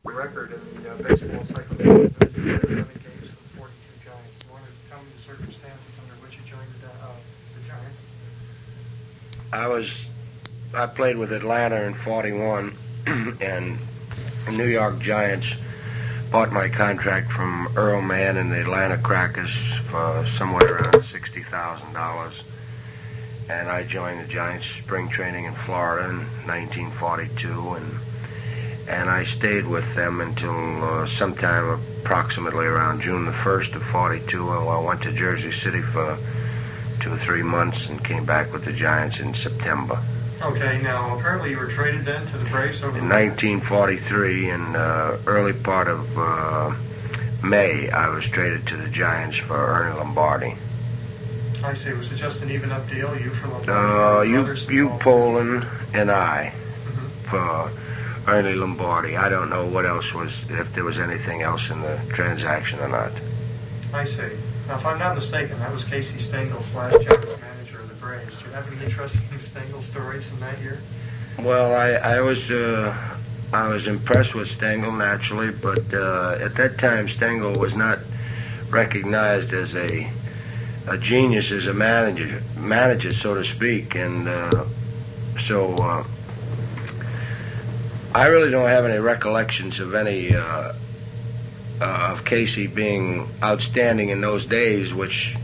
record in the baseball cycle. 11 games for the 42 Giants. You want to tell me the circumstances under which you joined the Giants? I played with Atlanta in '41, and the New York Giants bought my contract from Earl Mann and the Atlanta Crackers for somewhere around $60,000. And I joined the Giants spring training in Florida in 1942, and I stayed with them until sometime approximately around June the 1st of '42. I went to Jersey City for 2 or 3 months and came back with the Giants in September. Okay, now apparently you were traded then to the Braves over in 1943. In early part of May, I was traded to the Giants for Ernie Lombardi. I see. Was it just an even-up deal, you for Lombardi? You Poland, and I for Ernie Lombardi. I don't know what else was, if there was anything else in the transaction or not. I see. Now, if I'm not mistaken, that was Casey Stengel's last general manager of the Braves. Do you have any interesting Stengel stories from that year? Well, I was impressed with Stengel naturally, but at that time Stengel was not recognized as a genius as a manager, so to speak, and so I really don't have any recollections of any of Casey being outstanding in those days, which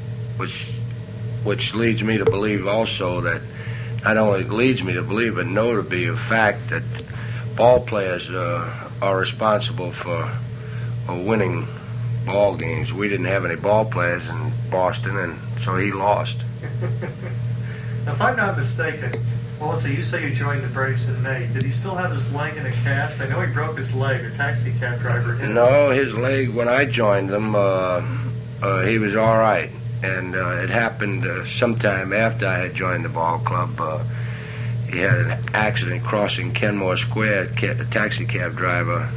leads me to believe also that not only leads me to believe, but know to be a fact that ball players are responsible for winning ball games. We didn't have any ball players in Boston, and so he lost. Now, if I'm not mistaken, well, let's see, you say you joined the Braves in May. Did he still have his leg in a cast? I know he broke his leg. A taxi cab driver hit him. No, his leg, when I joined them, he was all right. And it happened sometime after I had joined the ball club. He had an accident crossing Kenmore Square. A taxi cab driver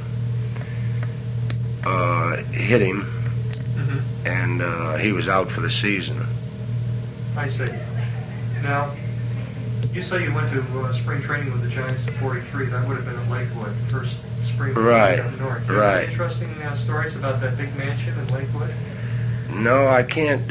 hit him, and he was out for the season. I see. Now, you say you went to spring training with the Giants in '43. That would have been at Lakewood, first spring training up north. Do you have any interesting stories about that big mansion in Lakewood? No, I can't.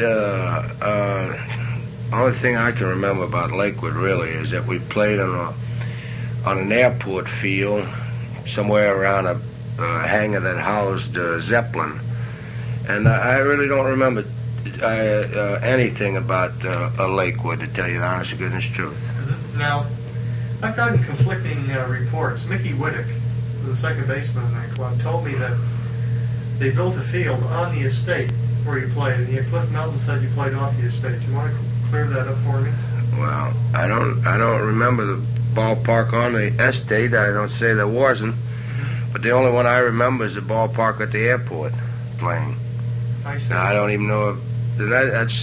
Only thing I can remember about Lakewood really is that we played on an airport field somewhere around a hangar that housed Zeppelin, and I really don't remember anything about Lakewood, to tell you the honest to goodness truth. Now, I've gotten conflicting reports. Mickey Whittick, the second baseman in that club, told me that they built a field on the estate where you played, and yet Cliff Melton said you played off the estate. Do you want to clear that up for me? Well, I don't remember the ballpark on the estate. I don't say there wasn't, but the only one I remember is the ballpark at the airport playing. I see. Now, I don't even know if that's.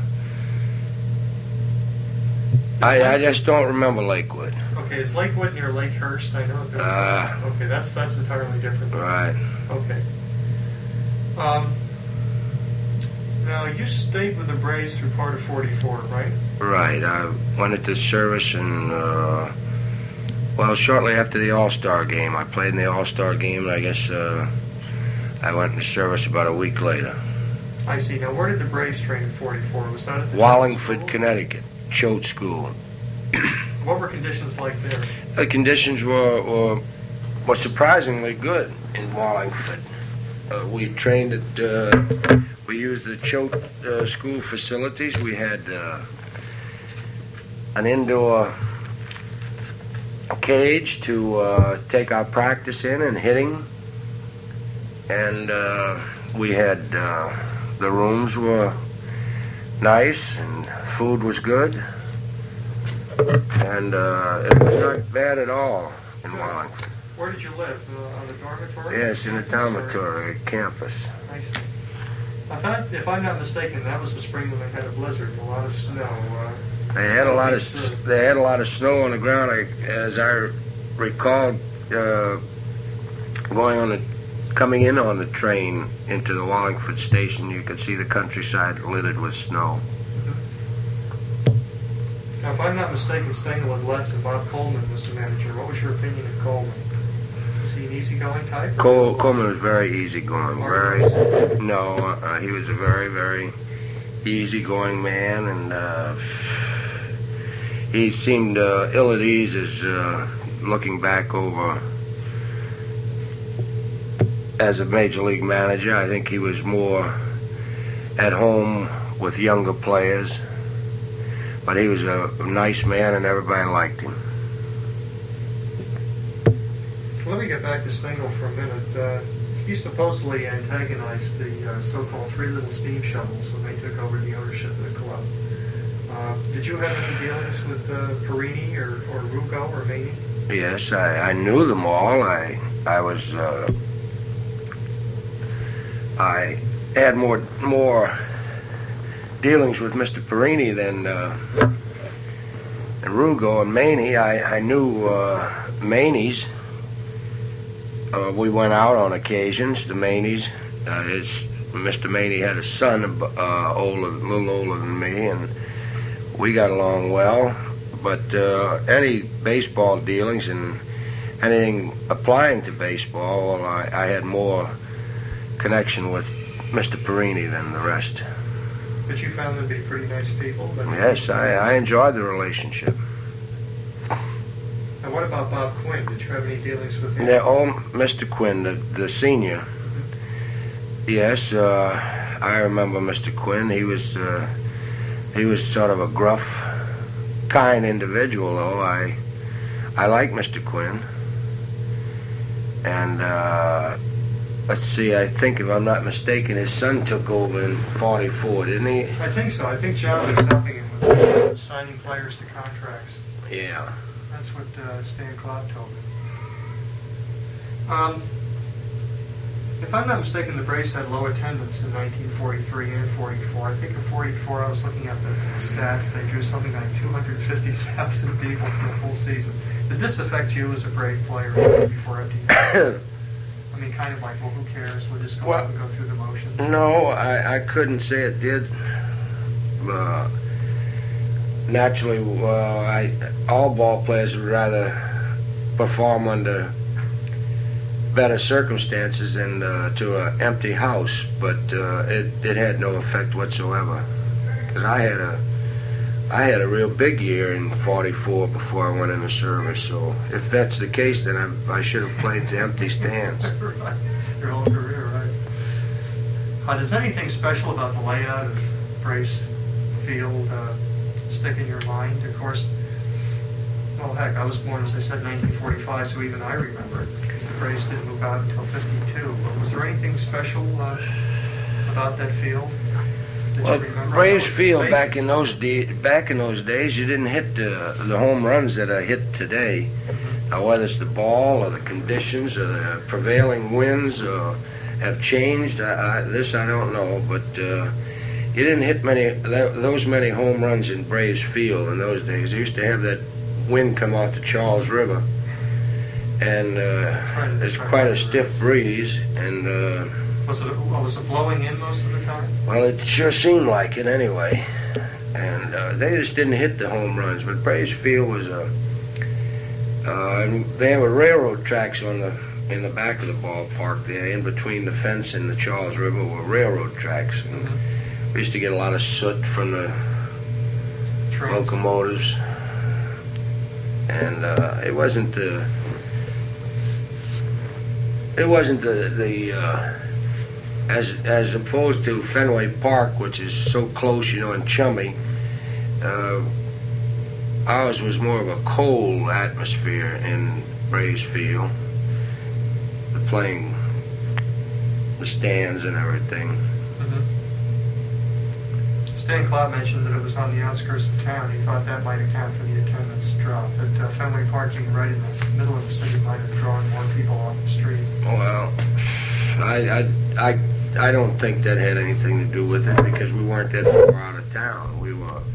I just don't remember Lakewood. Okay, is Lakewood near Lakehurst? I know that. Okay, that's entirely different. Right. Okay. Now, you stayed with the Braves through part of '44, right? Right. I went into service in, shortly after the All-Star game. I played in the All-Star game, and I guess I went into service about a week later. I see. Now, where did the Braves train in '44? Was that at the Wallingford, Connecticut, Choate School. What were conditions like there? The conditions were surprisingly good in Wallingford. We trained at, we used the Choate school facilities. We had an indoor cage to take our practice in and hitting. And we had, the rooms were nice and food was good. And it was not bad at all in Wallingford. Where did you live? On the dormitory? Yes, in the dormitory campus. I see. If I'm not mistaken, that was the spring when they had a blizzard and a lot of snow. They had a lot of snow on the ground. As I recall, coming in on the train into the Wallingford station, you could see the countryside littered with snow. Now, if I'm not mistaken, Stengel had left and Bob Coleman was the manager. What was your opinion of Coleman? Was he an easygoing type? Coleman was very easygoing. He was a very, very easygoing man, and he seemed ill at ease as looking back over as a major league manager. I think he was more at home with younger players, but he was a nice man and everybody liked him. Let me get back to Stengel for a minute. He supposedly antagonized the so-called Three Little Steam Shovels when they took over the ownership of the club. Did you have any dealings with Perini or Rugo or Maney? Yes, I knew them all. I had more dealings with Mr. Perini than Rugo and Maney. I knew Maney's. We went out on occasions, the Maneys. Mr. Maney had a son, a little older than me, and we got along well. But any baseball dealings and anything applying to baseball, well, I had more connection with Mr. Perini than the rest. But you found them to be pretty nice people? Yes, I enjoyed the relationship. And what about Bob Quinn? Did you have any dealings with him? Mr. Quinn, the senior. Mm-hmm. Yes, I remember Mr. Quinn. He was sort of a gruff, kind individual, though. I like Mr. Quinn. And let's see, I think if I'm not mistaken, his son took over in '44, didn't he? I think so. I think John was helping him with signing players to contracts. Yeah. That's what Stan Klopp told me. If I'm not mistaken, the Braves had low attendance in 1943 and 44. I think in 44, I was looking at the stats, they drew something like 250,000 people for the full season. Did this affect you as a Brave player before empty? I mean, kind of like, well, who cares? We'll just go out and go through the motions. No, I couldn't say it did. Naturally, all ball players would rather perform under better circumstances than to an empty house, but it had no effect whatsoever. Because I had a real big year in '44 before I went into service. So if that's the case, then I should have played to empty stands. Right. Your whole career, right? Does anything special about the layout of Braves Field stick in your mind? Of course, well, heck, I was born, as I said, 1945, so even I remember it, because the Braves didn't move out until '52. But was there anything special about that field? Well, Braves Field back in those days, you didn't hit the home runs that are hit today. Now, whether it's the ball or the conditions or the prevailing winds have changed, this I don't know, but you didn't hit those many home runs in Braves Field in those days. They used to have that wind come off the Charles River, and it's quite a stiff breeze, and was it blowing in most of the time? Well, it sure seemed like it anyway. And they just didn't hit the home runs. But Braves Field was and they have a railroad tracks in the back of the ballpark there, in between the fence and the Charles River, were railroad tracks. And we used to get a lot of soot from the locomotives, and it wasn't the as opposed to Fenway Park, which is so close, and chummy. Ours was more of a cold atmosphere in Braves Field, playing the stands and everything. Stan Klopp mentioned that it was on the outskirts of town. He thought that might account for the attendance drop. That Fenway Park being right in the middle of the city might have drawn more people off the street. Well, I don't think that had anything to do with it, because we weren't that far out of town. We were